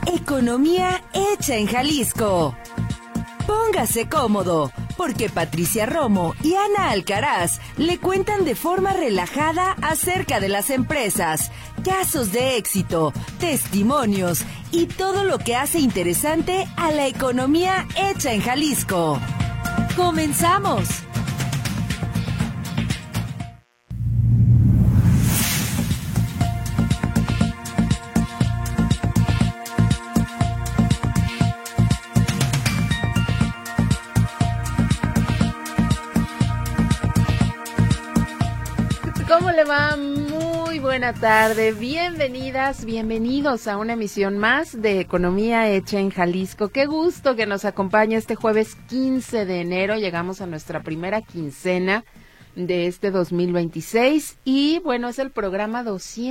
Economía hecha en Jalisco. Póngase cómodo, porque Patricia Romo y Ana Alcaraz le cuentan de forma relajada acerca de las empresas, casos de éxito, testimonios y todo lo que hace interesante a la economía hecha en Jalisco. ¡Comenzamos! ¿Cómo le va? Muy buena tarde. Bienvenidas, bienvenidos a una emisión más de Economía Hecha en Jalisco. Qué gusto que nos acompañe este jueves 15 de enero. Llegamos a nuestra primera quincena de este 2026 y bueno, es el programa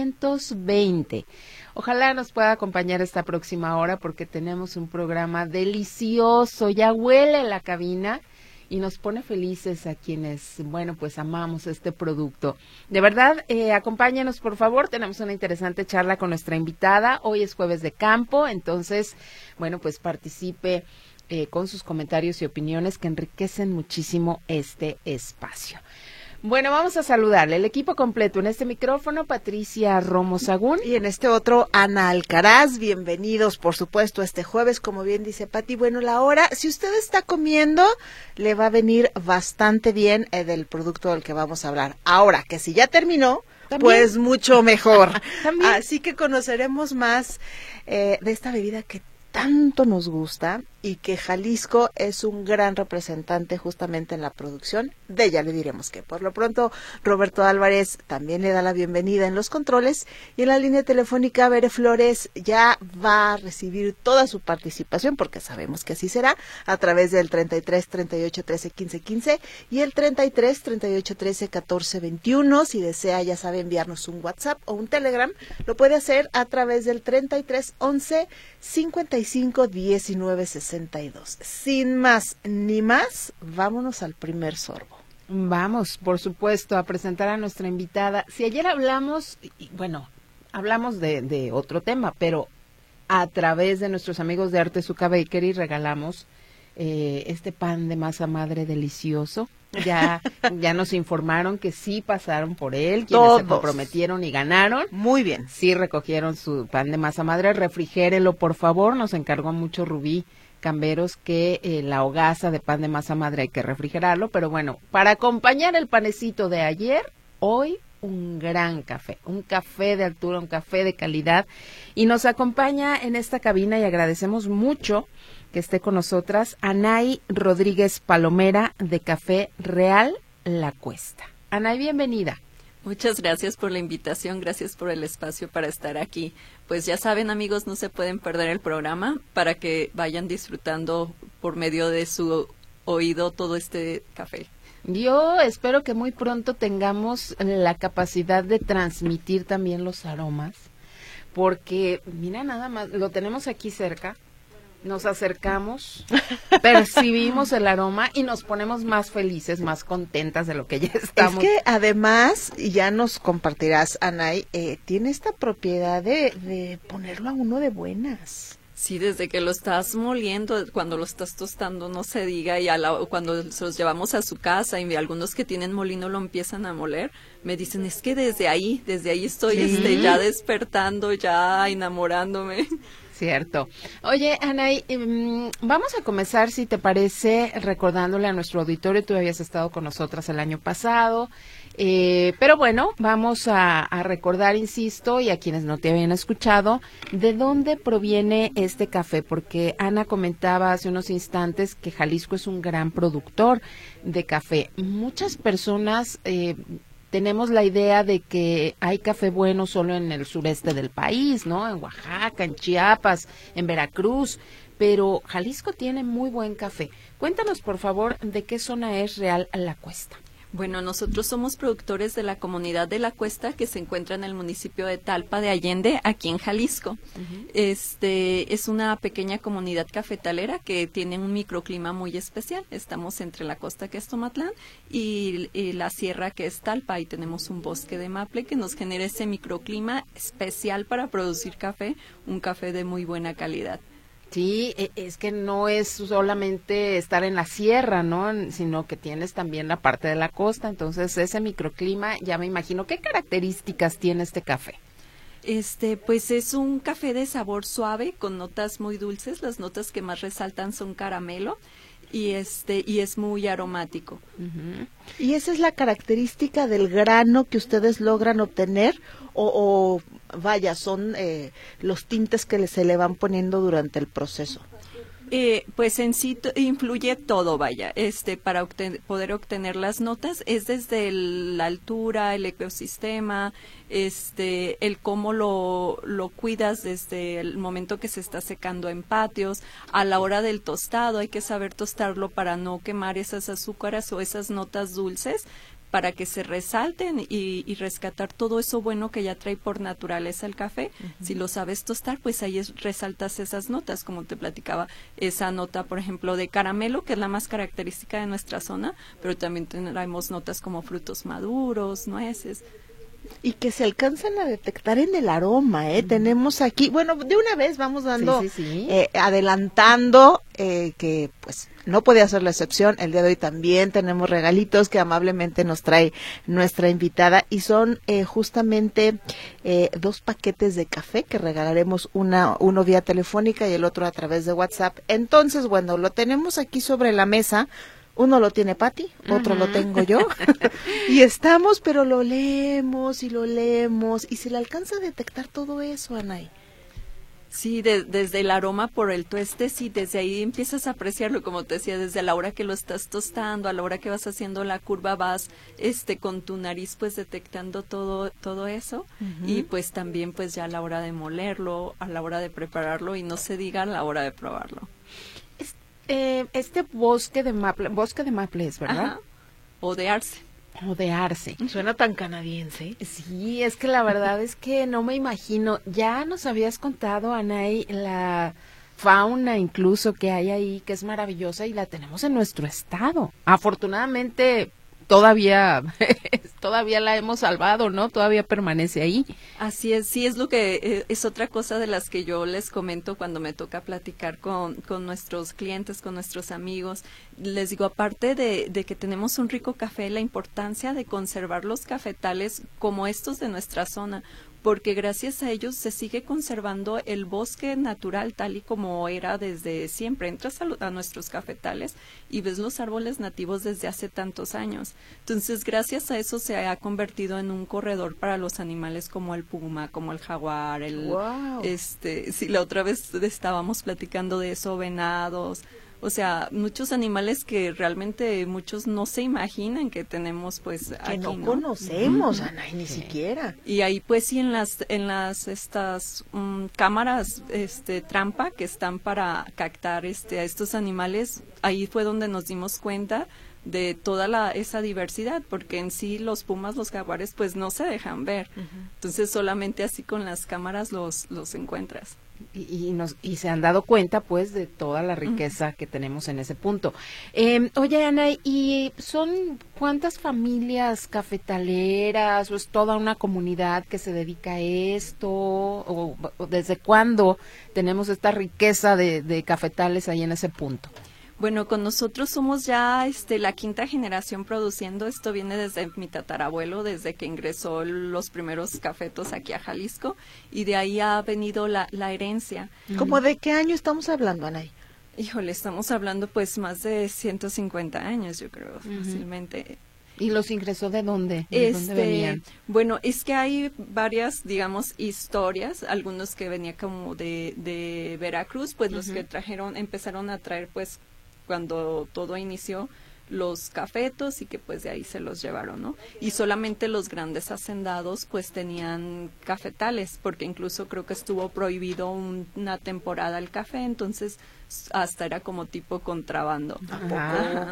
220. Ojalá nos pueda acompañar esta próxima hora porque tenemos un programa delicioso. Ya huele la cabina y nos pone felices a quienes, bueno, pues amamos este producto. De verdad, acompáñenos por favor, tenemos una interesante charla con nuestra invitada. Hoy es jueves de campo, entonces, bueno, pues participe con sus comentarios y opiniones que enriquecen muchísimo este espacio. Bueno, vamos a saludarle. El equipo completo en este micrófono, Patricia Romo Sagún. Y en este otro, Ana Alcaraz. Bienvenidos, por supuesto, este jueves, como bien dice Pati. Bueno, la hora, si usted está comiendo, le va a venir bastante bien del producto del que vamos a hablar. Ahora, que si ya terminó, ¿también? Pues mucho mejor. Así que conoceremos más de esta bebida que tanto nos gusta y que Jalisco es un gran representante justamente en la producción de, ya le diremos que por lo pronto Roberto Álvarez también le da la bienvenida en los controles y en la línea telefónica Bere Flores ya va a recibir toda su participación porque sabemos que así será a través del 33 38 13 15 15 y el 33 38 13 14 21. Si desea, ya sabe, enviarnos un WhatsApp o un Telegram, lo puede hacer a través del 33 11 55 19 62. Sin más ni más, vámonos al primer sorbo. Vamos, por supuesto, a presentar a nuestra invitada. Si ayer hablamos, bueno, hablamos de otro tema, pero a través de nuestros amigos de Artezuka Bakery regalamos este pan de masa madre delicioso. Ya nos informaron que sí pasaron por él, quienes todos se comprometieron y ganaron. Muy bien. Sí recogieron su pan de masa madre. Refrigérelo, por favor. Nos encargó mucho Rubí Camberos que la hogaza de pan de masa madre hay que refrigerarlo, pero bueno, para acompañar el panecito de ayer, hoy un gran café, un café de altura, un café de calidad, y nos acompaña en esta cabina y agradecemos mucho que esté con nosotras Anay Rodríguez Palomera de Café Real La Cuesta. Anay, bienvenida. Muchas gracias por la invitación, gracias por el espacio para estar aquí. Pues ya saben, amigos, no se pueden perder el programa para que vayan disfrutando por medio de su oído todo este café. Yo espero que muy pronto tengamos la capacidad de transmitir también los aromas, porque mira, nada más, lo tenemos aquí cerca. Nos acercamos, percibimos el aroma y nos ponemos más felices, más contentas de lo que ya estamos. Es que además, ya nos compartirás, Anay, tiene esta propiedad de ponerlo a uno de buenas. Sí, desde que lo estás moliendo, cuando lo estás tostando, no se diga, y cuando se los llevamos a su casa y algunos que tienen molino lo empiezan a moler, me dicen, es que desde ahí estoy ¿sí? Ya despertando, ya enamorándome. Cierto. Oye, Anay, vamos a comenzar, si te parece, recordándole a nuestro auditorio, tú habías estado con nosotras el año pasado, pero bueno, vamos a recordar, insisto, y a quienes no te habían escuchado, de dónde proviene este café, porque Ana comentaba hace unos instantes que Jalisco es un gran productor de café. Muchas personas tenemos la idea de que hay café bueno solo en el sureste del país, ¿no? En Oaxaca, en Chiapas, en Veracruz, pero Jalisco tiene muy buen café. Cuéntanos, por favor, de qué zona es Real La Cuesta. Bueno, nosotros somos productores de la comunidad de La Cuesta, que se encuentra en el municipio de Talpa de Allende, aquí en Jalisco. Es una pequeña comunidad cafetalera que tiene un microclima muy especial. Estamos entre la costa, que es Tomatlán, y la sierra, que es Talpa, y tenemos un bosque de maple que nos genera ese microclima especial para producir café, un café de muy buena calidad. Sí, es que no es solamente estar en la sierra, ¿no? Sino que tienes también la parte de la costa, entonces ese microclima, ya me imagino, ¿qué características tiene este café? Pues es un café de sabor suave, con notas muy dulces. Las notas que más resaltan son caramelo, y es muy aromático. ¿Y esa es la característica del grano que ustedes logran obtener o vaya, son los tintes que se le van poniendo durante el proceso? Pues en sí influye todo, vaya, para poder obtener las notas, es desde la altura, el ecosistema, el cómo lo cuidas desde el momento que se está secando en patios, a la hora del tostado, hay que saber tostarlo para no quemar esas azúcares o esas notas dulces, para que se resalten y rescatar todo eso bueno que ya trae por naturaleza el café. Si lo sabes tostar, pues ahí resaltas esas notas, como te platicaba, esa nota, por ejemplo, de caramelo, que es la más característica de nuestra zona, pero también tenemos notas como frutos maduros, nueces. Y que se alcanzan a detectar en el aroma, Tenemos aquí, bueno, de una vez vamos dando, adelantando que pues no podía ser la excepción. El día de hoy también tenemos regalitos que amablemente nos trae nuestra invitada, y son justamente 2 paquetes de café que regalaremos, uno vía telefónica y el otro a través de WhatsApp. Entonces, bueno, lo tenemos aquí sobre la mesa. Uno lo tiene Pati, otro lo tengo yo, y estamos, pero lo leemos, y se le alcanza a detectar todo eso, Anay. Sí, desde el aroma por el tueste, sí, desde ahí empiezas a apreciarlo, como te decía, desde la hora que lo estás tostando, a la hora que vas haciendo la curva, vas con tu nariz pues detectando todo eso, y pues también pues ya a la hora de molerlo, a la hora de prepararlo, y no se diga a la hora de probarlo. Este bosque de maple es, ¿verdad? Ajá. O de arce. Suena tan canadiense. Sí, es que la verdad es que no me imagino. Ya nos habías contado, Anay, la fauna incluso que hay ahí, que es maravillosa, y la tenemos en nuestro estado. Afortunadamente todavía la hemos salvado, ¿no? Todavía permanece ahí. Así es, sí, es lo que es otra cosa de las que yo les comento cuando me toca platicar con nuestros clientes, con nuestros amigos. Les digo, aparte de que tenemos un rico café, la importancia de conservar los cafetales como estos de nuestra zona, porque gracias a ellos se sigue conservando el bosque natural tal y como era desde siempre. Entras a nuestros cafetales y ves los árboles nativos desde hace tantos años. Entonces, gracias a eso se ha convertido en un corredor para los animales como el puma, como el jaguar, Wow. Sí, la otra vez estábamos platicando de eso, venados. O sea, muchos animales que realmente muchos no se imaginan que tenemos pues aquí, que no conocemos, Anay, ni siquiera. Y ahí pues sí en las estas cámaras trampa que están para captar a estos animales, ahí fue donde nos dimos cuenta de toda esa diversidad, porque en sí los pumas, los jaguares pues no se dejan ver. Entonces solamente así con las cámaras los encuentras. Y se han dado cuenta pues de toda la riqueza que tenemos en ese punto. Oye, Ana, ¿y son cuántas familias cafetaleras o es toda una comunidad que se dedica a esto? ¿O desde cuándo tenemos esta riqueza de cafetales ahí en ese punto? Bueno, con nosotros somos ya la quinta generación produciendo. Esto viene desde mi tatarabuelo, desde que ingresó los primeros cafetos aquí a Jalisco, y de ahí ha venido la herencia. ¿Cómo de qué año estamos hablando, Anay? Híjole, estamos hablando pues más de 150 años, yo creo, fácilmente. ¿Y los ingresó de dónde? ¿De dónde venían? Bueno, es que hay varias, digamos, historias, algunos que venían como de Veracruz, pues los que empezaron a traer pues cuando todo inició los cafetos y que pues de ahí se los llevaron, ¿no? Y solamente los grandes hacendados pues tenían cafetales, porque incluso creo que estuvo prohibido una temporada el café, entonces hasta era como tipo contrabando. ¿A poco?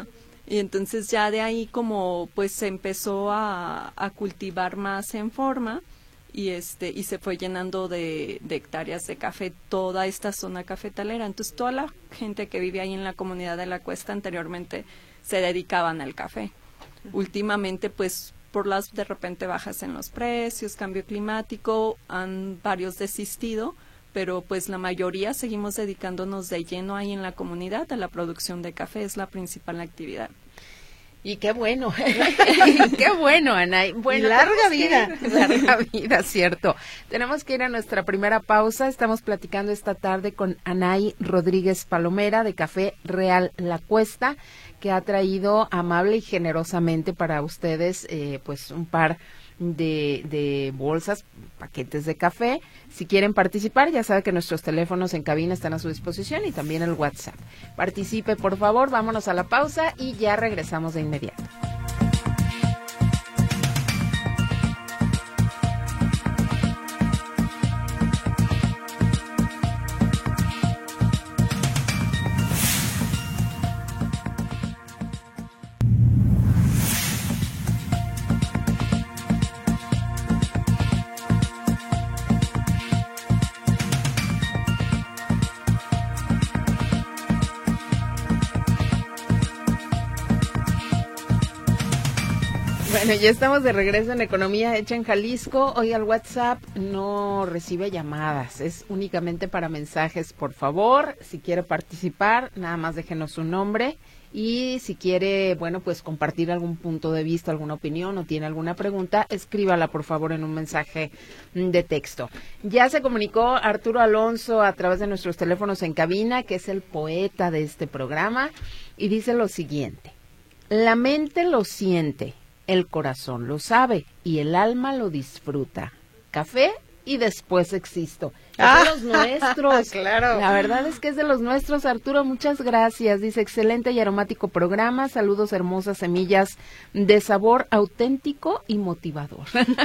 Y entonces ya de ahí como pues se empezó a cultivar más en forma y y se fue llenando de hectáreas de café toda esta zona cafetalera. Entonces toda la gente que vive ahí en la comunidad de la Cuesta anteriormente se dedicaban al café. Últimamente pues por las de repente bajas en los precios, cambio climático, han varios desistido, pero pues la mayoría seguimos dedicándonos de lleno ahí en la comunidad a la producción de café, es la principal actividad. Y qué bueno, qué bueno, Anay. Bueno, larga vida. Larga vida, cierto. Tenemos que ir a nuestra primera pausa. Estamos platicando esta tarde con Anay Rodríguez Palomera de Café Real La Cuesta, que ha traído amable y generosamente para ustedes pues un par de bolsas, paquetes de café. Si quieren participar, ya sabe que nuestros teléfonos en cabina están a su disposición y también el WhatsApp. Participe, por favor, vámonos a la pausa y ya regresamos de inmediato. Bueno, ya estamos de regreso en Economía Hecha en Jalisco. Hoy el WhatsApp no recibe llamadas, es únicamente para mensajes, por favor. Si quiere participar, nada más déjenos su nombre. Y si quiere, bueno, pues compartir algún punto de vista, alguna opinión o tiene alguna pregunta, escríbala por favor en un mensaje de texto. Ya se comunicó Arturo Alonso a través de nuestros teléfonos en cabina, que es el poeta de este programa, y dice lo siguiente: la mente lo siente, el corazón lo sabe y el alma lo disfruta. Café y después existo. Es de los nuestros. Claro. La verdad es que es de los nuestros, Arturo. Muchas gracias. Dice, excelente y aromático programa. Saludos, hermosas semillas de sabor auténtico y motivador.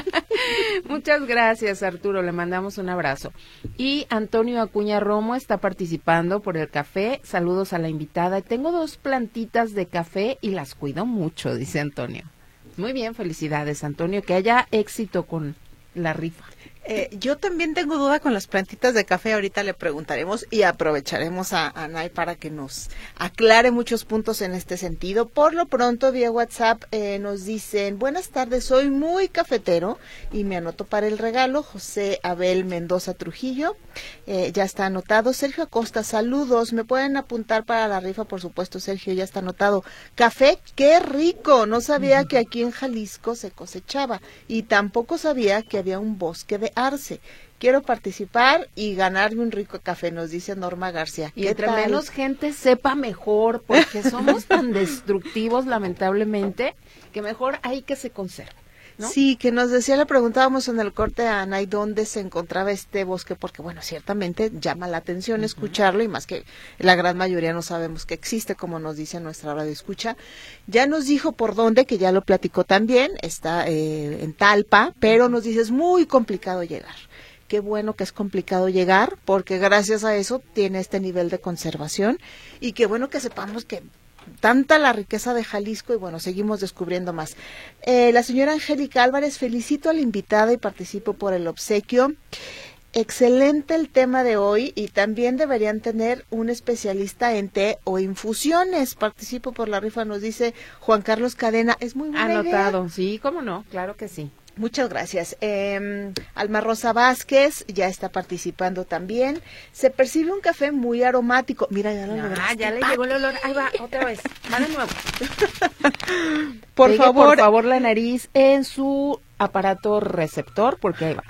Muchas gracias, Arturo. Le mandamos un abrazo. Y Antonio Acuña Romo está participando por el café. Saludos a la invitada. Tengo 2 plantitas de café y las cuido mucho, dice Antonio. Muy bien, felicidades, Antonio. Que haya éxito con la rifa. Yo también tengo duda con las plantitas de café, ahorita le preguntaremos y aprovecharemos a Anay para que nos aclare muchos puntos en este sentido. Por lo pronto, vía WhatsApp nos dicen, buenas tardes, soy muy cafetero y me anoto para el regalo. José Abel Mendoza Trujillo, ya está anotado. Sergio Acosta, saludos, me pueden apuntar para la rifa, por supuesto, Sergio, ya está anotado. Café, qué rico, no sabía que aquí en Jalisco se cosechaba y tampoco sabía que había un bosque de arce. Quiero participar y ganarme un rico café, nos dice Norma García. Y entre menos gente sepa mejor, porque somos tan destructivos, lamentablemente, que mejor hay que se conserve, ¿no? Sí, que nos decía, le preguntábamos en el corte a Anay dónde se encontraba este bosque, porque bueno, ciertamente llama la atención escucharlo, y más que la gran mayoría no sabemos que existe, como nos dice nuestra radio escucha. Ya nos dijo por dónde, que ya lo platicó también, está en Talpa, pero nos dice es muy complicado llegar. Qué bueno que es complicado llegar, porque gracias a eso tiene este nivel de conservación, y qué bueno que sepamos que tanta la riqueza de Jalisco, y bueno, seguimos descubriendo más. La señora Angélica Álvarez, felicito a la invitada y participo por el obsequio. Excelente el tema de hoy, y también deberían tener un especialista en té o infusiones. Participo por la rifa, nos dice Juan Carlos Cadena. Es muy buena Anotado, idea. sí, cómo no, claro que sí. Muchas gracias. Alma Rosa Vázquez ya está participando también. Se percibe un café muy aromático. Mira, ya lo lograste. Ya le llegó el olor. Ahí va, otra vez. Va de nuevo. Por favor, la nariz en su aparato receptor, porque ahí va.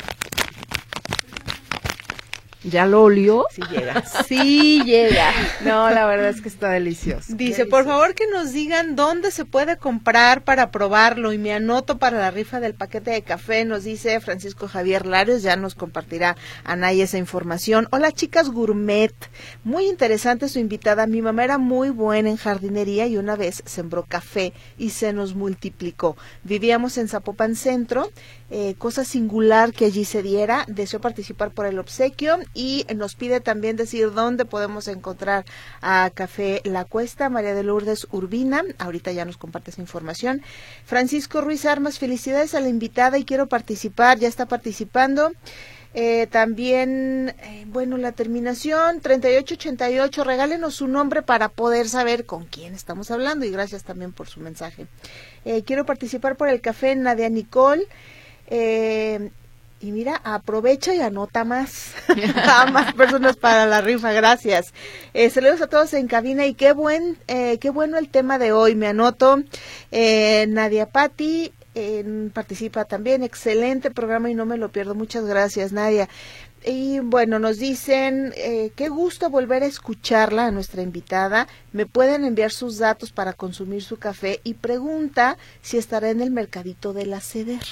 ¿Ya lo olió? Sí llega. Sí llega. No, la verdad es que está delicioso. Dice, por favor que nos digan dónde se puede comprar para probarlo y me anoto para la rifa del paquete de café, nos dice Francisco Javier Larios, ya nos compartirá Anay esa información. Hola chicas gourmet, muy interesante su invitada, mi mamá era muy buena en jardinería y una vez sembró café y se nos multiplicó. Vivíamos en Zapopan Centro, cosa singular que allí se diera, deseo participar por el obsequio y nos pide también decir dónde podemos encontrar a Café La Cuesta. María de Lourdes Urbina, ahorita ya nos comparte esa información. Francisco Ruiz Armas, felicidades a la invitada y quiero participar, ya está participando. También, bueno, la terminación 3888, regálenos su nombre para poder saber con quién estamos hablando y gracias también por su mensaje. Quiero participar por el café, Nadia Nicole. Y mira, aprovecha y anota más, a más personas para la rifa, gracias. Saludos a todos en cabina y qué bueno el tema de hoy, me anoto. Nadia Patti participa también, excelente programa y no me lo pierdo, muchas gracias Nadia. Y bueno, nos dicen, qué gusto volver a escucharla a nuestra invitada, me pueden enviar sus datos para consumir su café y pregunta si estará en el mercadito de la Ceder.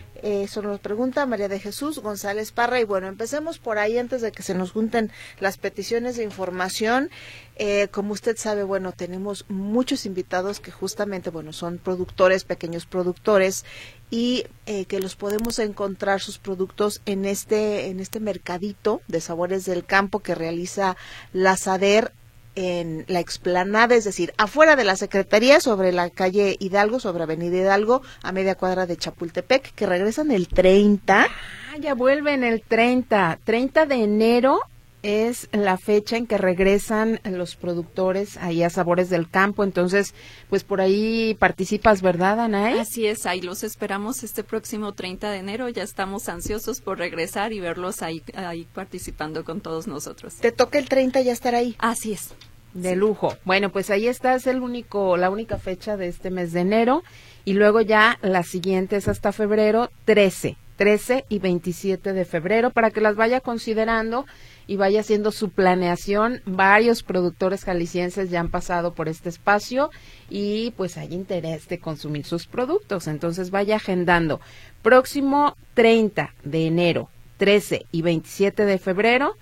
Eso nos pregunta María de Jesús González Parra y bueno, empecemos por ahí antes de que se nos junten las peticiones de información. Como usted sabe, bueno, tenemos muchos invitados que justamente, bueno, son productores, pequeños productores y que los podemos encontrar sus productos en este mercadito de sabores del campo que realiza la Sader en la explanada, es decir, afuera de la Secretaría, sobre la calle Hidalgo, sobre Avenida Hidalgo, a media cuadra de Chapultepec, que regresan el 30. Ya vuelven el 30 de enero. Es la fecha en que regresan los productores ahí a Sabores del Campo, entonces, pues por ahí participas, ¿verdad, Anaí? Así es, ahí los esperamos este próximo 30 de enero, ya estamos ansiosos por regresar y verlos ahí participando con todos nosotros. ¿Te toca el 30 ya estar ahí? Así es. De lujo. Bueno, pues ahí está, es la única fecha de este mes de enero, y luego ya la siguiente es hasta febrero, 13 y 27 de febrero, para que las vaya considerando y vaya haciendo su planeación. Varios productores jaliscienses ya han pasado por este espacio y pues hay interés de consumir sus productos, entonces vaya agendando. Próximo 30 de enero, 13 y 27 de febrero,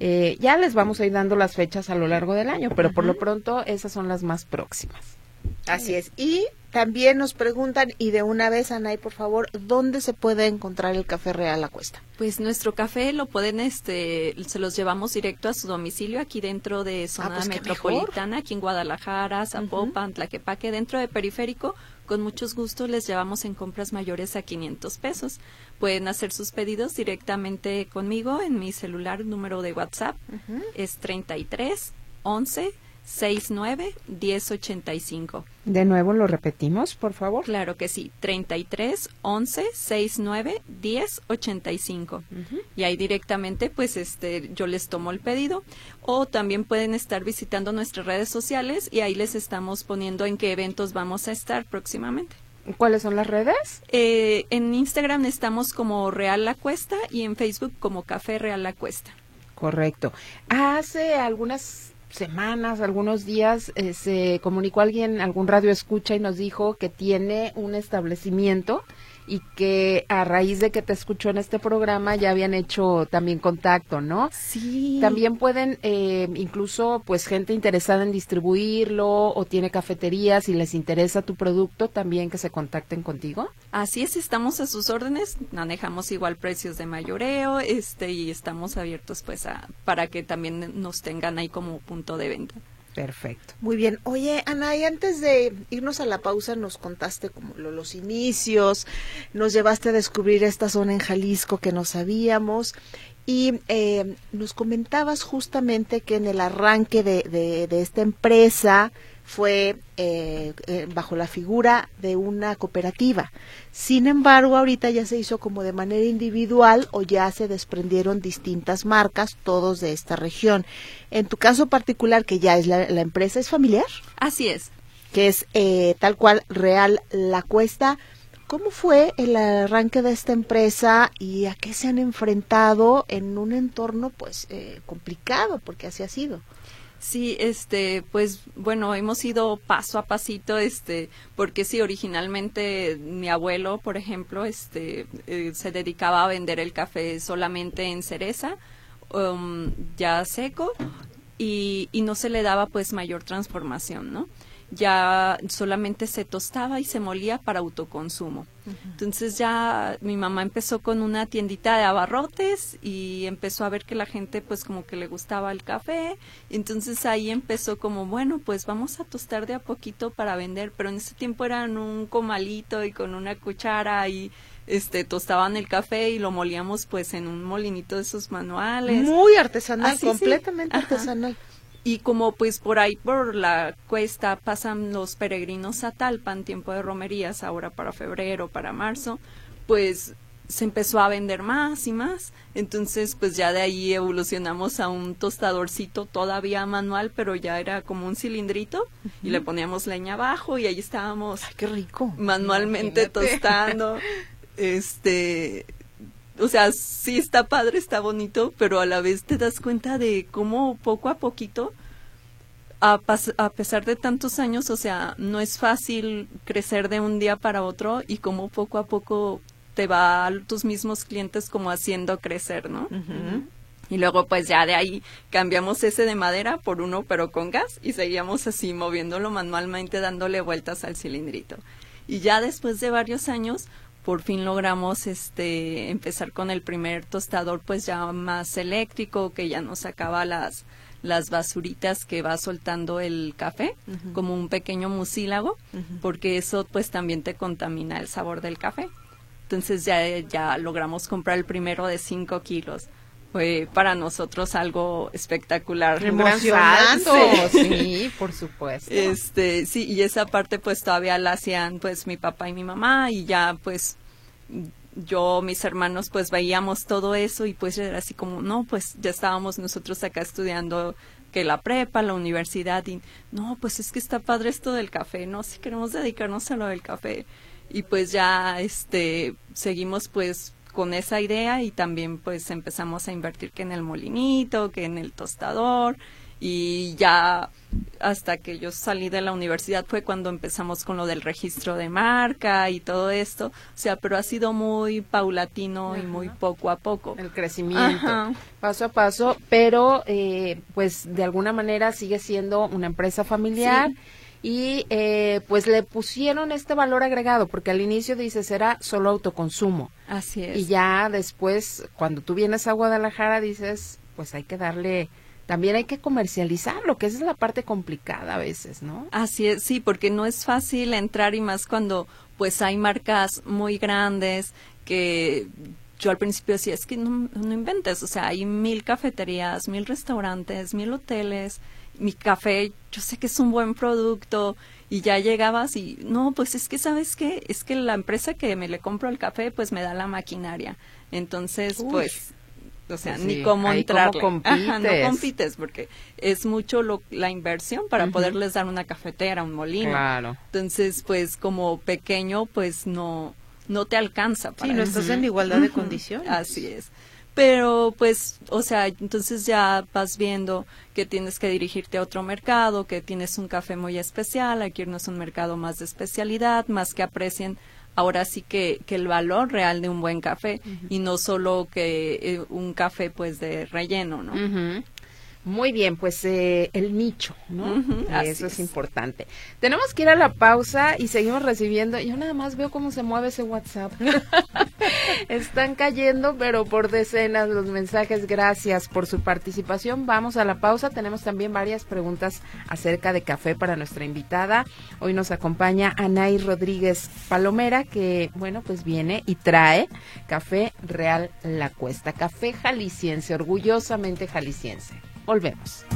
ya les vamos a ir dando las fechas a lo largo del año, pero por lo pronto esas son las más próximas. Así es, y también nos preguntan, y de una vez, Anay, por favor, ¿dónde se puede encontrar el Café Real La Cuesta? Pues nuestro café lo pueden, se los llevamos directo a su domicilio aquí dentro de zona metropolitana, aquí en Guadalajara, Zapopan, Tlaquepaque, dentro de Periférico. Con muchos gustos les llevamos en compras mayores a 500 pesos. Pueden hacer sus pedidos directamente conmigo en mi celular, número de WhatsApp, es 33 11 69 10 85. De nuevo lo repetimos, por favor. Claro que sí, 33 11 69 10 85. Y ahí directamente pues yo les tomo el pedido, o también pueden estar visitando nuestras redes sociales y ahí les estamos poniendo en qué eventos vamos a estar próximamente. ¿Cuáles son las redes? En Instagram estamos como Real La Cuesta y en Facebook como Café Real La Cuesta. Correcto. Hace algunas semanas, algunos días, se comunicó alguien, algún radio escucha y nos dijo que tiene un establecimiento y que a raíz de que te escuchó en este programa ya habían hecho también contacto, ¿no? Sí. También pueden, incluso pues gente interesada en distribuirlo o tiene cafeterías y les interesa tu producto, también que se contacten contigo. Así es, estamos a sus órdenes, manejamos igual precios de mayoreo, y estamos abiertos pues para que también nos tengan ahí como punto de venta. Perfecto. Muy bien. Oye, Ana, y antes de irnos a la pausa nos contaste como los inicios, nos llevaste a descubrir esta zona en Jalisco que no sabíamos y nos comentabas justamente que en el arranque de esta empresa fue bajo la figura de una cooperativa. Sin embargo, ahorita ya se hizo como de manera individual o ya se desprendieron distintas marcas, todos de esta región. En tu caso particular, que ya es la empresa, ¿es familiar? Así es. Que es tal cual Real La Cuesta. ¿Cómo fue el arranque de esta empresa y a qué se han enfrentado en un entorno pues complicado, porque así ha sido? Sí, pues bueno, hemos ido paso a pasito, porque sí, originalmente mi abuelo, por ejemplo, se dedicaba a vender el café solamente en cereza, ya seco, y no se le daba pues mayor transformación, ¿no? ya solamente se tostaba y se molía para autoconsumo. Entonces ya mi mamá empezó con una tiendita de abarrotes y empezó a ver que la gente pues como que le gustaba el café. Entonces ahí empezó como, bueno, pues vamos a tostar de a poquito para vender, pero en ese tiempo eran un comalito y con una cuchara y tostaban el café y lo molíamos pues en un molinito de esos manuales. Muy artesanal, Así, completamente sí. artesanal. Y como pues por ahí por la cuesta pasan los peregrinos a Talpan, tiempo de romerías, ahora para febrero, para marzo, pues se empezó a vender más y más. Entonces pues ya de ahí evolucionamos a un tostadorcito todavía manual, pero ya era como un cilindrito y le poníamos leña abajo y ahí estábamos. Ay, qué rico. Manualmente Imagínate. tostando. O sea, sí está padre, está bonito, pero a la vez te das cuenta de cómo poco a poquito, a pesar de tantos años, o sea, no es fácil crecer de un día para otro y cómo poco a poco te va a tus mismos clientes como haciendo crecer, ¿no? Y luego pues ya de ahí cambiamos ese de madera por uno pero con gas y seguíamos así moviéndolo manualmente, dándole vueltas al cilindrito. Y ya después de varios años por fin logramos empezar con el primer tostador pues ya más eléctrico, que ya nos sacaba las basuritas que va soltando el café, como un pequeño mucílago, porque eso pues también te contamina el sabor del café. Entonces ya logramos comprar el primero de 5 kilos. Fue para nosotros algo espectacular. Un gran salto, sí, por supuesto. Sí, y esa parte pues todavía la hacían pues mi papá y mi mamá, y ya pues mis hermanos pues veíamos todo eso y pues era así como, no, pues ya estábamos nosotros acá estudiando que la prepa, la universidad, y no, pues es que está padre esto del café, no, si queremos dedicarnos a lo del café. Y pues ya seguimos pues con esa idea y también pues empezamos a invertir que en el molinito, que en el tostador, y ya hasta que yo salí de la universidad fue cuando empezamos con lo del registro de marca y todo esto, o sea, pero ha sido muy paulatino y muy poco a poco. El crecimiento, paso a paso, pero pues de alguna manera sigue siendo una empresa familiar. Sí. Y pues le pusieron este valor agregado, porque al inicio dices era solo autoconsumo. Así es. Y ya después, cuando tú vienes a Guadalajara, dices, pues hay que darle, también hay que comercializarlo, que esa es la parte complicada a veces, ¿no? Así es, sí, porque no es fácil entrar, y más cuando pues hay marcas muy grandes que yo al principio decía, es que no inventes, o sea, hay 1000 cafeterías, 1000 restaurantes, 1000 hoteles. Mi café, yo sé que es un buen producto, y ya llegabas y, no, pues es que, ¿sabes qué? Es que la empresa que me le compro el café, pues me da la maquinaria. Entonces, pues, o sea, pues ni sí, cómo entrarle. ¿Cómo compites? No compites, porque es mucho la inversión para poderles dar una cafetera, un molino. Claro. Entonces, pues, como pequeño, pues no te alcanza para sí, no estás en igualdad de condiciones. Así es. Pero pues, o sea, entonces ya vas viendo que tienes que dirigirte a otro mercado, que tienes un café muy especial, aquí no es un mercado más de especialidad, más que aprecien ahora sí que el valor real de un buen café, y no solo que un café pues de relleno, ¿no? Muy bien, pues el nicho, ¿no? Eso es es importante. Tenemos que ir a la pausa y seguimos recibiendo. Yo nada más veo cómo se mueve ese WhatsApp. Están cayendo, pero por decenas los mensajes. Gracias por su participación. Vamos a la pausa. Tenemos también varias preguntas acerca de café para nuestra invitada. Hoy nos acompaña Anaí Rodríguez Palomera, que, bueno, pues viene y trae Café Real La Cuesta. Café jalisciense, orgullosamente jalisciense. Volvemos.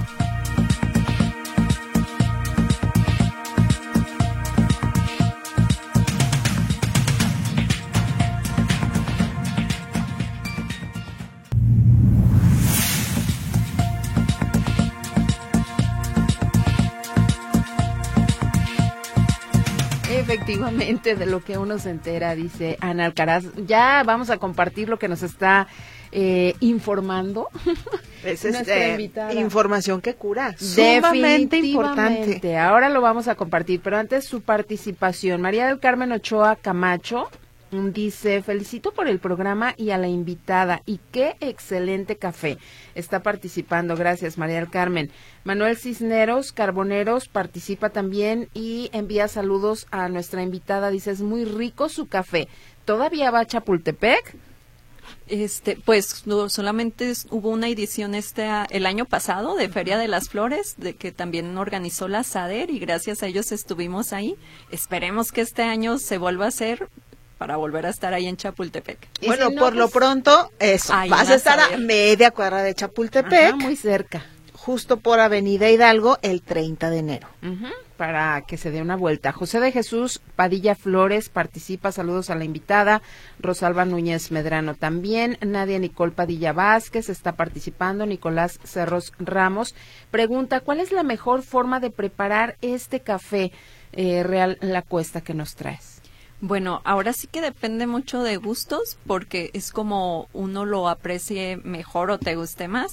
Efectivamente, de lo que uno se entera, dice Ana Alcaraz. Ya vamos a compartir lo que nos está informando. Es invitada. Información que cura, sumamente importante. Ahora lo vamos a compartir, pero antes su participación. María del Carmen Ochoa Camacho Dice, felicito por el programa y a la invitada, y qué excelente café. Está participando, gracias María del Carmen. Manuel Cisneros Carboneros participa también y envía saludos a nuestra invitada, dice, es muy rico su café. ¿Todavía va a Chapultepec? Pues no, solamente hubo una edición el año pasado de Feria de las Flores, de que también organizó la SADER y gracias a ellos estuvimos ahí. Esperemos que este año se vuelva a hacer para volver a estar ahí en Chapultepec. Bueno, si no, por lo pronto, eso, vas a estar a media cuadra de Chapultepec. Ajá, muy cerca. Justo por Avenida Hidalgo, el 30 de enero. Para que se dé una vuelta. José de Jesús Padilla Flores participa, saludos a la invitada. Rosalba Núñez Medrano también. Nadia Nicole Padilla Vázquez está participando. Nicolás Cerros Ramos pregunta, ¿cuál es la mejor forma de preparar este café Real La Cuesta que nos traes? Bueno, ahora sí que depende mucho de gustos, porque es como uno lo aprecie mejor o te guste más.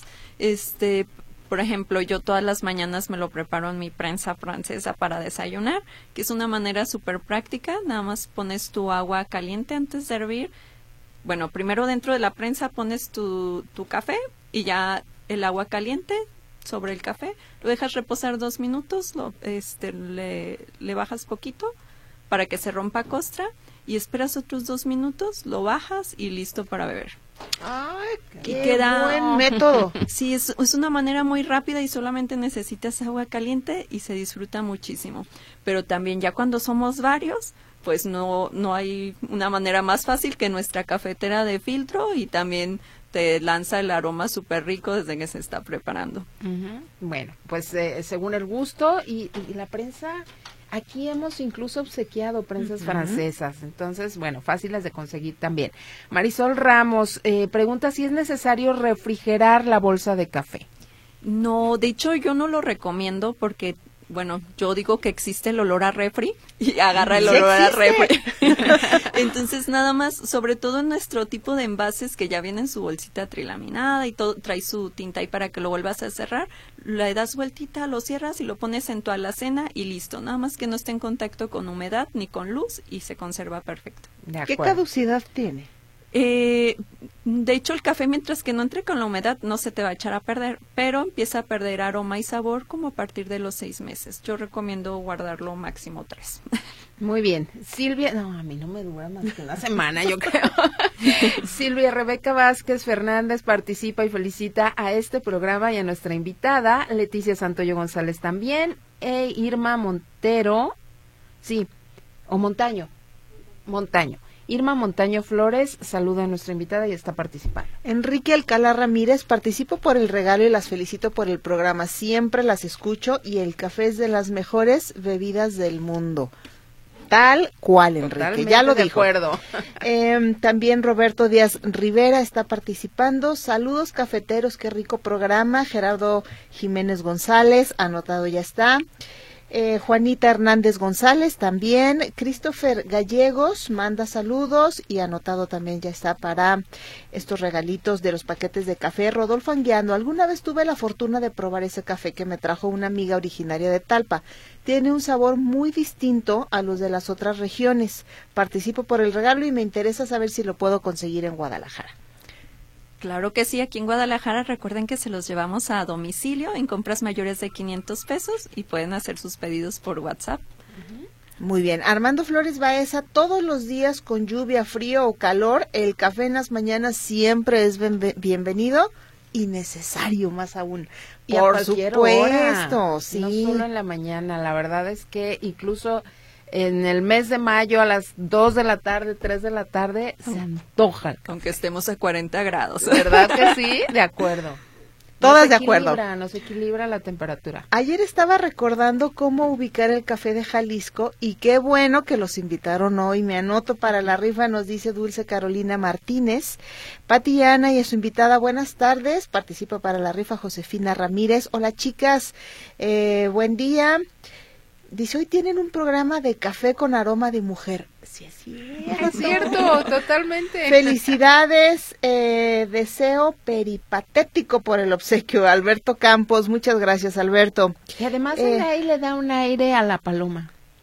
Por ejemplo, yo todas las mañanas me lo preparo en mi prensa francesa para desayunar, que es una manera súper práctica. Nada más pones tu agua caliente antes de hervir. Bueno, primero dentro de la prensa pones tu café y ya el agua caliente sobre el café. Lo dejas reposar 2 minutos, le bajas poquito para que se rompa costra y esperas otros 2 minutos, lo bajas y listo para beber. ¡Ay, qué buen método! Sí, es una manera muy rápida y solamente necesitas agua caliente y se disfruta muchísimo. Pero también ya cuando somos varios, pues no hay una manera más fácil que nuestra cafetera de filtro y también te lanza el aroma súper rico desde que se está preparando. Bueno, pues según el gusto y la prensa... Aquí hemos incluso obsequiado prensas francesas, entonces, bueno, fáciles de conseguir también. Marisol Ramos pregunta si es necesario refrigerar la bolsa de café. No, de hecho yo no lo recomiendo porque, bueno, yo digo que existe el olor a refri y agarra el olor a refri. Entonces nada más, sobre todo en nuestro tipo de envases que ya vienen su bolsita trilaminada y todo, trae su tinta ahí para que lo vuelvas a cerrar, le das vueltita, lo cierras y lo pones en tu alacena y listo. Nada más que no esté en contacto con humedad ni con luz y se conserva perfecto. ¿Qué caducidad tiene? De hecho, el café, mientras que no entre con la humedad, no se te va a echar a perder, pero empieza a perder aroma y sabor como a partir de los 6 meses. Yo recomiendo guardarlo máximo 3. Muy bien. Silvia, no, a mí no me dura más que una semana, yo creo. Silvia Rebeca Vázquez Fernández participa y felicita a este programa y a nuestra invitada, Leticia Santoyo González también, Irma Montero, sí, o Montaño. Irma Montaño Flores saluda a nuestra invitada y está participando. Enrique Alcalá Ramírez, participo por el regalo y las felicito por el programa. Siempre las escucho y el café es de las mejores bebidas del mundo. Tal cual, Enrique, totalmente ya lo dijo. De acuerdo. También Roberto Díaz Rivera está participando. Saludos cafeteros, qué rico programa. Gerardo Jiménez González, anotado ya está. Juanita Hernández González también, Christopher Gallegos manda saludos y anotado también ya está para estos regalitos de los paquetes de café. Rodolfo Anguiano, alguna vez tuve la fortuna de probar ese café que me trajo una amiga originaria de Talpa. Tiene un sabor muy distinto a los de las otras regiones. Participo por el regalo y me interesa saber si lo puedo conseguir en Guadalajara. Claro que sí, aquí en Guadalajara recuerden que se los llevamos a domicilio en compras mayores de 500 pesos y pueden hacer sus pedidos por WhatsApp. Muy bien, Armando Flores Baeza, todos los días con lluvia, frío o calor, el café en las mañanas siempre es bienvenido y necesario más aún. Y por supuesto, hora, sí. No solo en la mañana, la verdad es que incluso en el mes de mayo a las 2 de la tarde, 3 de la tarde, se antoja. Aunque estemos a 40 grados. ¿Verdad que sí? De acuerdo. Todas de acuerdo. Nos equilibra la temperatura. Ayer estaba recordando cómo ubicar el café de Jalisco y qué bueno que los invitaron hoy. Me anoto para la rifa, nos dice Dulce Carolina Martínez. Pati Ana y a su invitada, buenas tardes. Participa para la rifa Josefina Ramírez. Hola chicas, buen día. Dice, hoy tienen un programa de café con aroma de mujer. Sí, es cierto, totalmente. Felicidades, deseo peripatético por el obsequio. Alberto Campos, muchas gracias, Alberto. Y además el aire le da un aire a la paloma.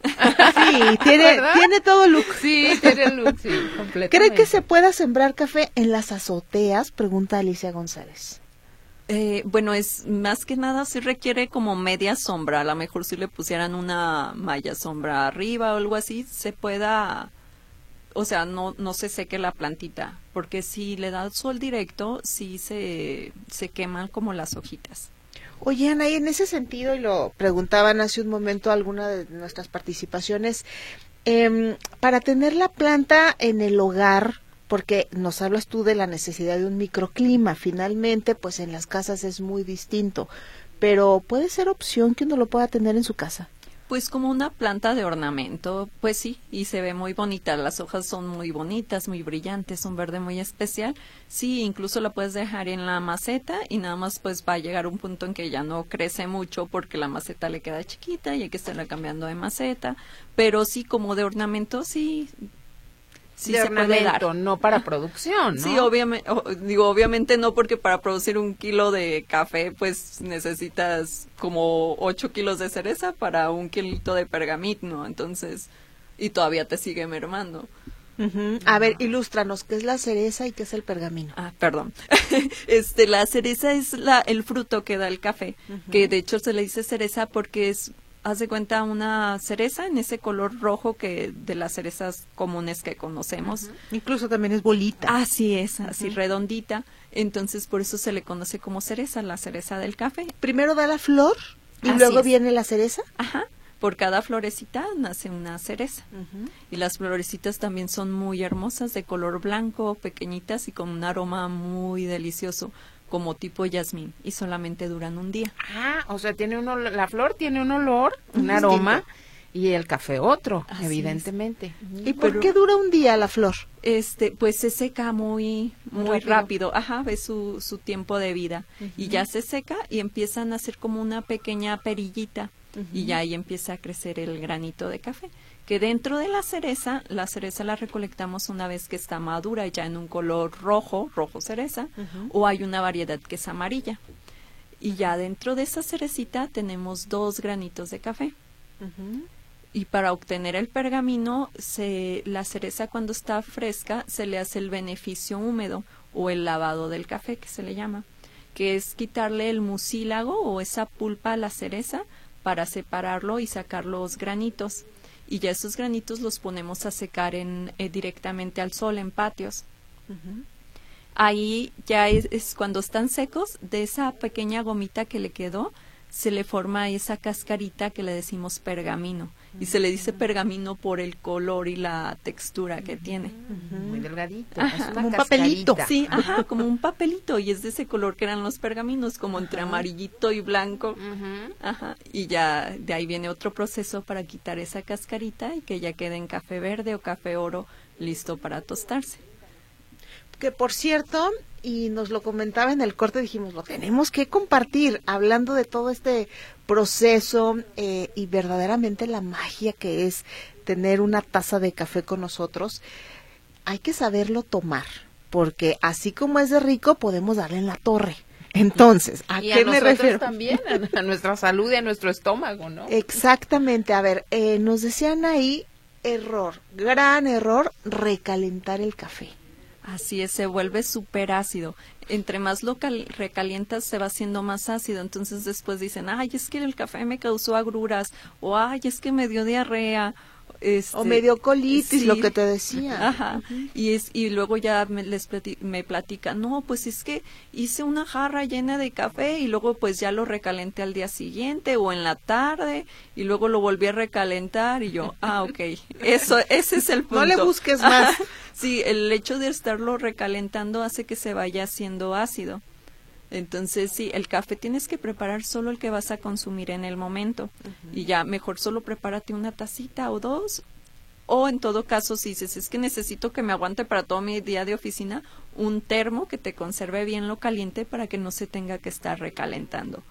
Sí, tiene todo look. Sí, tiene look, sí, completamente. ¿Cree que se pueda sembrar café en las azoteas? Pregunta Alicia González. Bueno, es más que nada sí requiere como media sombra. A lo mejor si le pusieran una malla sombra arriba o algo así, se pueda, o sea, no se seque la plantita, porque si le da sol directo, sí se queman como las hojitas. Oye, Ana, y en ese sentido, y lo preguntaban hace un momento alguna de nuestras participaciones, para tener la planta en el hogar, porque nos hablas tú de la necesidad de un microclima, finalmente, pues en las casas es muy distinto, pero puede ser opción que uno lo pueda tener en su casa. Pues como una planta de ornamento, pues sí, y se ve muy bonita, las hojas son muy bonitas, muy brillantes, un verde muy especial, sí, incluso la puedes dejar en la maceta y nada más pues va a llegar un punto en que ya no crece mucho porque la maceta le queda chiquita y hay que estarla cambiando de maceta, pero sí, como de ornamento, sí de se ornamento, puede dar. no para producción, ¿no? Sí, obviamente no, porque para producir 1 kilo de café, pues necesitas como 8 kilos de cereza para 1 kilito de pergamino, entonces, y todavía te sigue mermando. Uh-huh. A ver, ilústranos, ¿qué es la cereza y qué es el pergamino? Perdón. La cereza es el fruto que da el café, que de hecho se le dice cereza porque haz de cuenta una cereza en ese color rojo que de las cerezas comunes que conocemos. Incluso también es bolita. Así es, así redondita. Entonces por eso se le conoce como cereza, la cereza del café. Primero da la flor y Así luego es. viene la cereza. Ajá. Por cada florecita nace una cereza. Y las florecitas también son muy hermosas, de color blanco, pequeñitas y con un aroma muy delicioso, como tipo jazmín, y solamente duran 1 día. O sea, la flor tiene un olor, un aroma, y el café otro, Así evidentemente. ¿Y por qué dura 1 día la flor? Pues se seca muy rápido. Ajá, ve su tiempo de vida. Y ya se seca y empiezan a hacer como una pequeña perillita. Y ya ahí empieza a crecer el granito de café. Que dentro de la cereza la recolectamos una vez que está madura, ya en un color rojo cereza, o hay una variedad que es amarilla. Y ya dentro de esa cerecita tenemos 2 granitos de café. Y para obtener el pergamino, la cereza cuando está fresca se le hace el beneficio húmedo o el lavado del café, que se le llama, que es quitarle el mucílago o esa pulpa a la cereza para separarlo y sacar los granitos. Y ya esos granitos los ponemos a secar directamente al sol en patios. Ahí ya es cuando están secos, de esa pequeña gomita que le quedó, se le forma esa cascarita que le decimos pergamino. Y se le dice pergamino por el color y la textura que tiene. Muy delgadito. Ajá. Como un papelito. Sí, como un papelito. Y es de ese color que eran los pergaminos, como entre amarillito y blanco. Ajá. Y ya de ahí viene otro proceso para quitar esa cascarita y que ya quede en café verde o café oro listo para tostarse. Que por cierto, y nos lo comentaba en el corte, dijimos, lo tenemos que compartir, hablando de todo este proceso y verdaderamente la magia que es tener una taza de café con nosotros. Hay que saberlo tomar, porque así como es de rico, podemos darle en la torre. Entonces, ¿a qué me refiero? También, a nuestra salud y a nuestro estómago, ¿no? Exactamente. A ver, nos decían ahí, gran error, recalentar el café. Así es, se vuelve súper ácido. Entre más lo recalientas, se va haciendo más ácido. Entonces después dicen, ay, es que el café me causó agruras, o ay, es que me dio diarrea. O me dio colitis, sí, lo que te decía. Ajá. Y luego ya me platican, no, pues es que hice una jarra llena de café y luego pues ya lo recalenté al día siguiente o en la tarde y luego lo volví a recalentar y yo, ok, ese es el punto. No le busques más. Sí, el hecho de estarlo recalentando hace que se vaya haciendo ácido. Entonces, sí, el café tienes que preparar solo el que vas a consumir en el momento. Y ya, mejor solo prepárate una tacita o 2. O en todo caso, si dices, es que necesito que me aguante para todo mi día de oficina, un termo que te conserve bien lo caliente para que no se tenga que estar recalentando.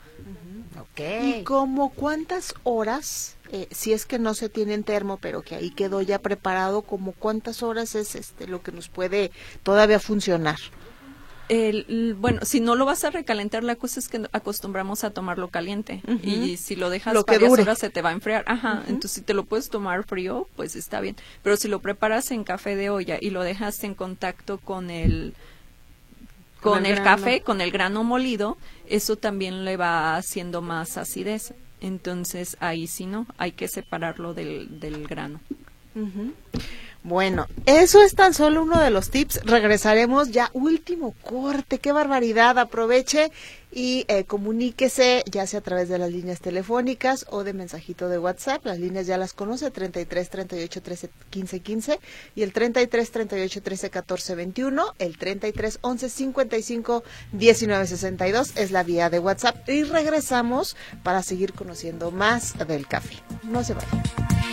¿Y como cuántas horas, si es que no se tiene en termo, pero que ahí quedó ya preparado, como cuántas horas es lo que nos puede todavía funcionar? Bueno, si no lo vas a recalentar, la cosa es que acostumbramos a tomarlo caliente. Uh-huh. Y si lo dejas lo varias dure. horas se te va a enfriar. Ajá, Uh-huh. entonces si te lo puedes tomar frío, pues está bien. Pero si lo preparas en café de olla y lo dejas en contacto con el café, con el grano molido, eso también le va haciendo más acidez. Entonces ahí sí no, hay que separarlo del grano. Uh-huh. Bueno, eso es tan solo uno de los tips. Regresaremos ya, último corte, qué barbaridad. Aproveche y comuníquese, ya sea a través de las líneas telefónicas o de mensajito de WhatsApp. Las líneas ya las conoce, 33 38 13 15 15 y el 33 38 13 14 21, el 33 11 55 19 62 es la vía de WhatsApp. Y regresamos para seguir conociendo más del café. No se vayan.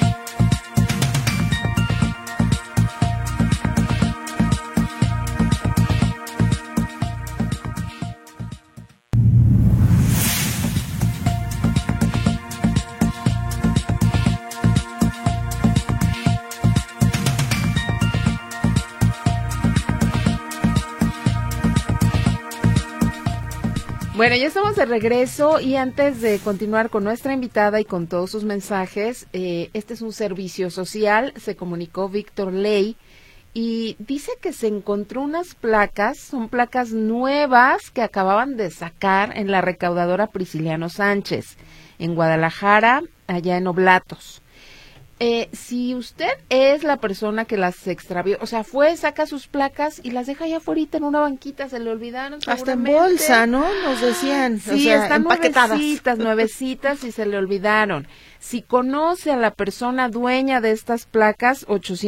Bueno, ya estamos de regreso y antes de continuar con nuestra invitada y con todos sus mensajes, este es un servicio social, se comunicó Víctor Ley y dice que se encontró unas placas, son placas nuevas que acababan de sacar en la recaudadora Prisciliano Sánchez, en Guadalajara, allá en Oblatos. Si usted es la persona que las extravió, o sea, saca sus placas y las deja allá afuera en una banquita, se le olvidaron hasta en bolsa, ¿no? Nos decían, sí, o sea, están empaquetadas. nuevecitas y se le olvidaron. Si conoce a la persona dueña de estas placas,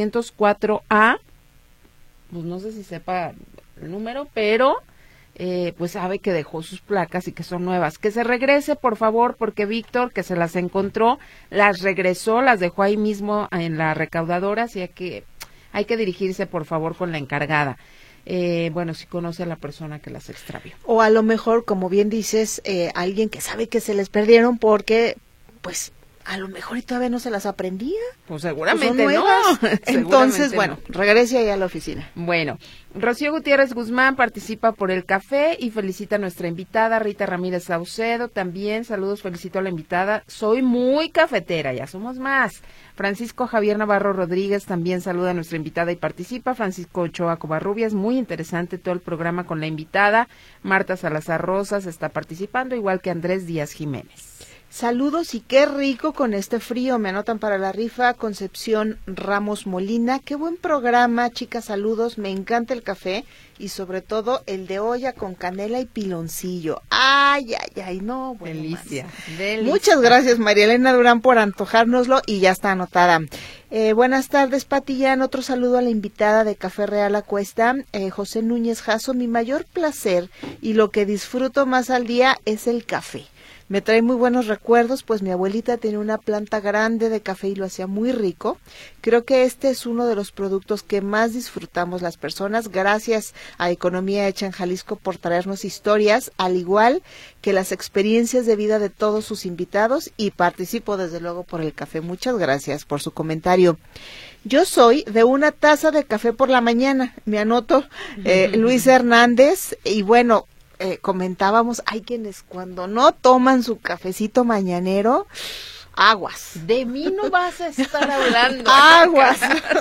804A, pues no sé si sepa el número, pero pues sabe que dejó sus placas y que son nuevas. Que se regrese, por favor, porque Víctor, que se las encontró, las regresó, las dejó ahí mismo en la recaudadora, así que hay que dirigirse, por favor, con la encargada. Bueno, si conoce a la persona que las extravió. O a lo mejor, como bien dices, alguien que sabe que se les perdieron porque, pues, a lo mejor y todavía no se las aprendía. Pues seguramente pues no. Entonces, Seguramente bueno, no. regrese ahí a la oficina. Bueno, Rocío Gutiérrez Guzmán participa por el café y felicita a nuestra invitada, Rita Ramírez Saucedo. También saludos, felicito a la invitada. Soy muy cafetera, ya somos más. Francisco Javier Navarro Rodríguez también saluda a nuestra invitada y participa. Francisco Ochoa Covarrubias, muy interesante todo el programa con la invitada. Marta Salazar Rosas está participando, igual que Andrés Díaz Jiménez. Saludos y qué rico con este frío. Me anotan para la rifa Concepción Ramos Molina. Qué buen programa, chicas, saludos. Me encanta el café y sobre todo el de olla con canela y piloncillo. Ay, ay, ay, no, bueno, Delicia, más. delicia. Muchas gracias, María Elena Durán, por antojárnoslo y ya está anotada. Buenas tardes, Pati Jan. Otro saludo a la invitada de Café Real Acuesta, José Núñez Jasso. Mi mayor placer y lo que disfruto más al día es el café. Me trae muy buenos recuerdos, pues mi abuelita tenía una planta grande de café y lo hacía muy rico. Creo que este es uno de los productos que más disfrutamos las personas. Gracias a Economía Hecha en Jalisco por traernos historias, al igual que las experiencias de vida de todos sus invitados, y participo desde luego por el café. Muchas gracias por su comentario. Yo soy de una taza de café por la mañana, me anoto, Luis Hernández, y bueno, comentábamos, hay quienes cuando no toman su cafecito mañanero, aguas. De mí no vas a estar hablando. Aguas.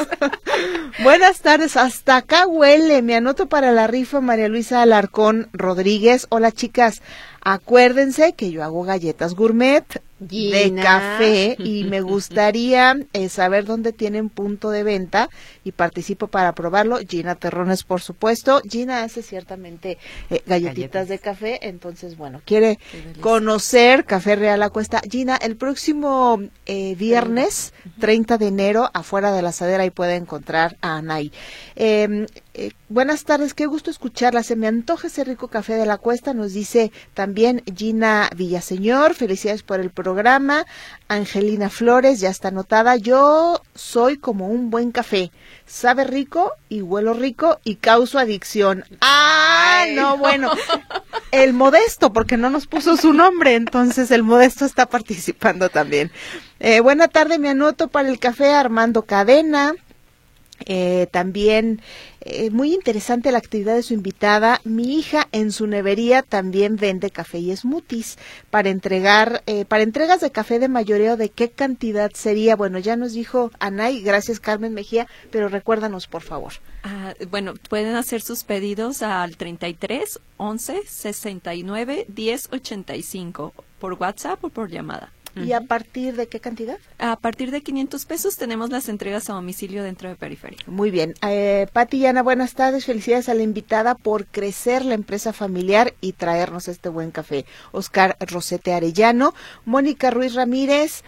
Buenas tardes, hasta acá huele. Me anoto para la rifa María Luisa Alarcón Rodríguez. Hola, chicas. Acuérdense que yo hago galletas gourmet de café y me gustaría saber dónde tienen punto de venta y participo para probarlo. Gina Terrones, por supuesto. Gina hace ciertamente galletitas de café, entonces, bueno, quiere conocer Café Real Acuesta. Gina, el próximo viernes 30 de enero, afuera de la asadera, ahí puede encontrar a Anay. Buenas tardes, qué gusto escucharla. Se me antoja ese rico café de la Cuesta, nos dice también Gina Villaseñor. Felicidades por el programa. Angelina Flores, ya está anotada. Yo soy como un buen café. Sabe rico y huelo rico y causo adicción. ¡Ay, no, bueno! El Modesto, porque no nos puso su nombre, entonces el Modesto está participando también. Buena tarde, me anoto para el café Armando Cadena. También muy interesante la actividad de su invitada. Mi hija en su nevería también vende café y smoothies para entregas de café de mayoreo. ¿De qué cantidad sería? Bueno, ya nos dijo Anay, gracias Carmen Mejía, pero recuérdanos por favor. Bueno, pueden hacer sus pedidos al 33 11 69 10 85 por WhatsApp o por llamada. ¿Y a partir de qué cantidad? A partir de 500 pesos tenemos las entregas a domicilio dentro de Periférico. Muy bien. Pati y Ana, buenas tardes. Felicidades a la invitada por crecer la empresa familiar y traernos este buen café. Oscar Rosete Arellano, Mónica Ruiz Ramírez.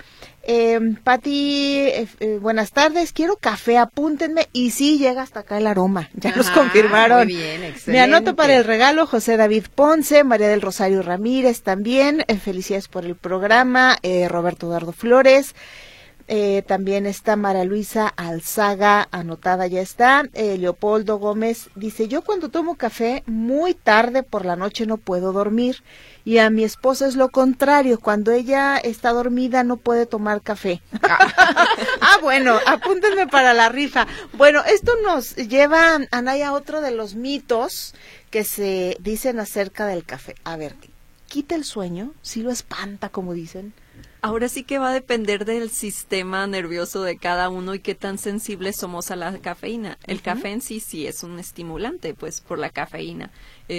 Pati, buenas tardes, quiero café, apúntenme. Y sí, llega hasta acá el aroma, ya nos confirmaron. Muy bien, excelente. Me anoto para el regalo. José David Ponce, María del Rosario Ramírez también, felicidades por el programa. Roberto Eduardo Flores, también está Mara Luisa Alzaga, anotada ya está. Leopoldo Gómez dice, yo cuando tomo café muy tarde por la noche no puedo dormir, y a mi esposa es lo contrario, cuando ella está dormida no puede tomar café. Bueno, apúntenme para la rifa. Bueno, esto nos lleva, Anaya, a otro de los mitos que se dicen acerca del café. A ver, ¿quita el sueño? ¿Sí lo espanta, como dicen? Ahora sí que va a depender del sistema nervioso de cada uno y qué tan sensibles somos a la cafeína. El café en sí es un estimulante, pues, por la cafeína.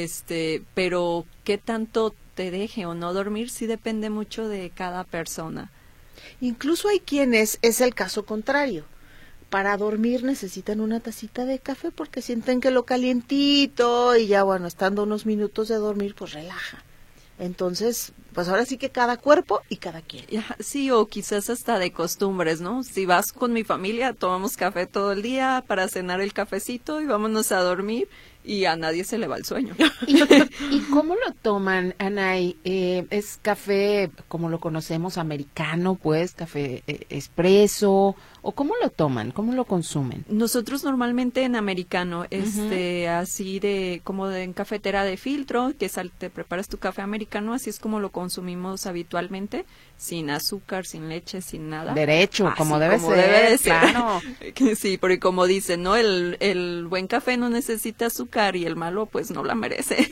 Pero qué tanto te deje o no dormir sí depende mucho de cada persona. Incluso hay quienes es el caso contrario. Para dormir necesitan una tacita de café porque sienten que lo calientito y ya, bueno, estando unos minutos de dormir, pues relaja. Entonces, pues ahora sí que cada cuerpo y cada quien. Sí, o quizás hasta de costumbres, ¿no? Si vas con mi familia, tomamos café todo el día para cenar el cafecito y vámonos a dormir y a nadie se le va el sueño. ¿Y cómo lo toman, Anay? ¿Es café como lo conocemos, americano, pues, café expreso? ¿O cómo lo toman? ¿Cómo lo consumen? Nosotros normalmente en americano, así como en cafetera de filtro, que te preparas tu café americano, así es como lo consumimos habitualmente, sin azúcar, sin leche, sin nada. Derecho, así como debe ser, claro. Sí, porque como dicen, ¿no? El buen café no necesita azúcar y el malo pues no la merece.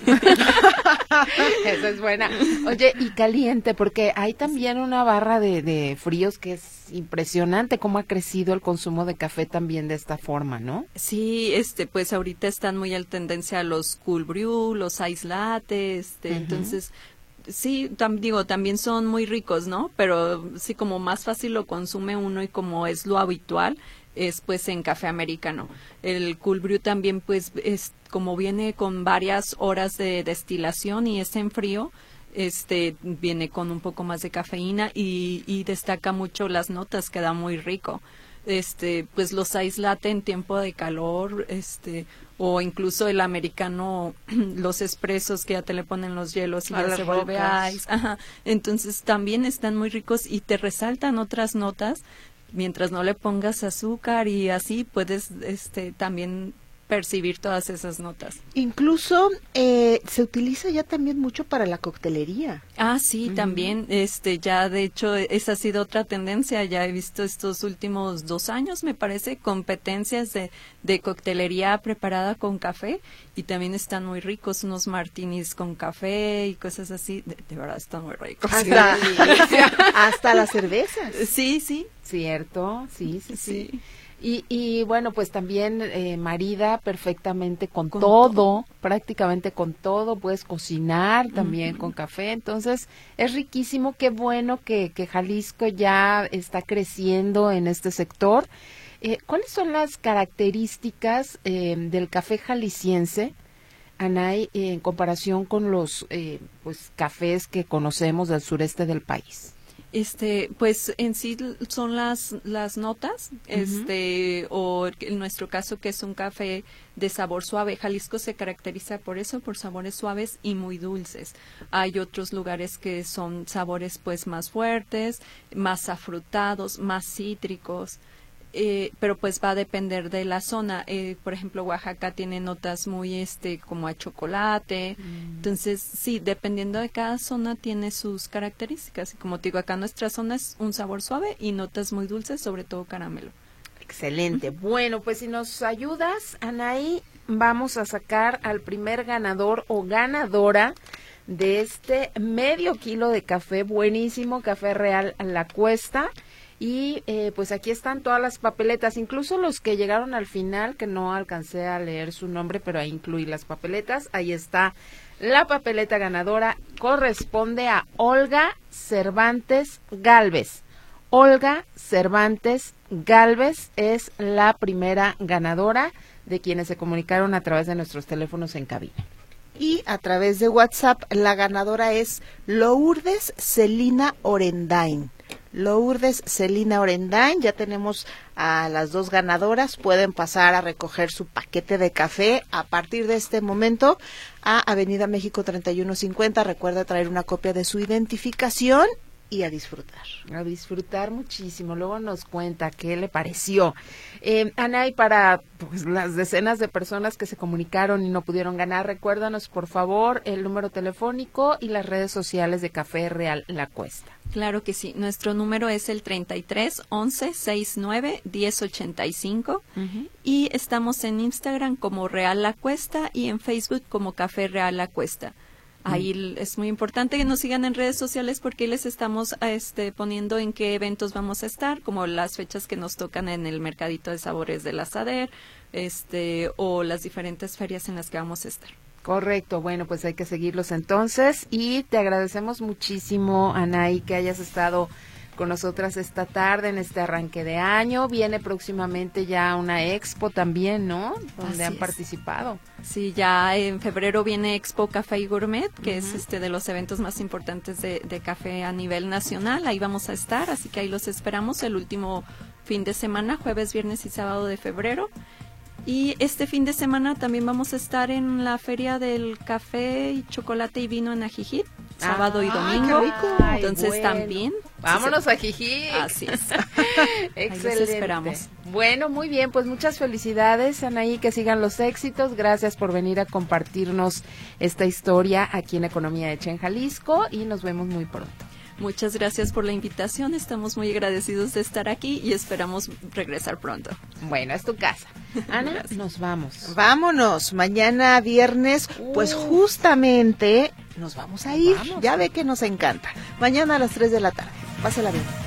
Esa es buena. Oye, y caliente, porque hay también una barra de fríos que es impresionante cómo ha crecido el consumo de café también de esta forma, ¿no? Sí, pues ahorita están muy al tendencia los cold brew, los ice latte, entonces sí, también son muy ricos, ¿no? Pero sí, como más fácil lo consume uno y como es lo habitual, es pues en café americano. El cold brew también pues es como viene con varias horas de destilación y es en frío, viene con un poco más de cafeína y destaca mucho las notas, queda muy rico. Pues los ice latte en tiempo de calor, o incluso el americano, los expresos que ya te le ponen los hielos y ya se vuelve ice. Ajá. Entonces también están muy ricos y te resaltan otras notas, mientras no le pongas azúcar y así puedes también percibir todas esas notas. Incluso se utiliza ya también mucho para la coctelería. Sí, también, ya de hecho esa ha sido otra tendencia, ya he visto estos últimos 2 años, me parece, competencias de coctelería preparada con café y también están muy ricos, unos martinis con café y cosas así, de verdad están muy ricos. Hasta las cervezas. Sí. Cierto, sí. Y bueno, pues también marida perfectamente con todo, prácticamente con todo, puedes cocinar también con café, entonces es riquísimo, qué bueno que Jalisco ya está creciendo en este sector. ¿Cuáles son las características del café jalisciense, Anay, en comparación con los pues cafés que conocemos del sureste del país? Pues en sí son las notas, o en nuestro caso que es un café de sabor suave. Jalisco se caracteriza por eso, por sabores suaves y muy dulces. Hay otros lugares que son sabores pues más fuertes, más afrutados, más cítricos. Pero pues va a depender de la zona. Por ejemplo, Oaxaca tiene notas muy como a chocolate. Entonces, sí, dependiendo de cada zona tiene sus características. Y como te digo, acá nuestra zona es un sabor suave y notas muy dulces, sobre todo caramelo. Excelente. Bueno, pues si nos ayudas, Anaí, vamos a sacar al primer ganador o ganadora de este medio kilo de café, buenísimo, Café Real La Cuesta. Y pues aquí están todas las papeletas, incluso los que llegaron al final, que no alcancé a leer su nombre, pero ahí incluí las papeletas. Ahí está la papeleta ganadora, corresponde a Olga Cervantes Galvez. Olga Cervantes Galvez es la primera ganadora de quienes se comunicaron a través de nuestros teléfonos en cabina. Y a través de WhatsApp, la ganadora es Lourdes Celina Orendain. Lourdes Celina Orendain, ya tenemos a las dos ganadoras, pueden pasar a recoger su paquete de café a partir de este momento a Avenida México 3150. Recuerda traer una copia de su identificación y a disfrutar. A disfrutar muchísimo. Luego nos cuenta qué le pareció. Ana, y para pues, las decenas de personas que se comunicaron y no pudieron ganar, recuérdanos por favor el número telefónico y las redes sociales de Café Real La Cuesta. Claro que sí. Nuestro número es el 33 11 69 10 85 y estamos en Instagram como Real La Cuesta y en Facebook como Café Real La Cuesta. Ahí es muy importante que nos sigan en redes sociales porque ahí les estamos poniendo en qué eventos vamos a estar, como las fechas que nos tocan en el Mercadito de Sabores del Asader, o las diferentes ferias en las que vamos a estar. Correcto, bueno, pues hay que seguirlos entonces y te agradecemos muchísimo, Anaí, que hayas estado con nosotras esta tarde en este arranque de año. Viene próximamente ya una expo también, ¿no? Donde han participado. Sí, ya en febrero viene Expo Café y Gourmet, que es de los eventos más importantes de café a nivel nacional. Ahí vamos a estar, así que ahí los esperamos el último fin de semana, jueves, viernes y sábado de febrero. Y este fin de semana también vamos a estar en la Feria del Café y Chocolate y Vino en Ajijic, sábado y domingo. Qué rico. Entonces bueno, también. Vámonos a Ajijic. Así es. Excelente. Ahí los esperamos. Bueno, muy bien, pues muchas felicidades, Anaí, que sigan los éxitos. Gracias por venir a compartirnos esta historia aquí en Economía Hecha en Jalisco y nos vemos muy pronto. Muchas gracias por la invitación, estamos muy agradecidos de estar aquí y esperamos regresar pronto. Bueno, es tu casa. Ana, gracias. Nos vamos. Vámonos, mañana viernes, pues justamente nos vamos a ir. Ya ve que nos encanta. Mañana a las 3 de la tarde. Pásala bien.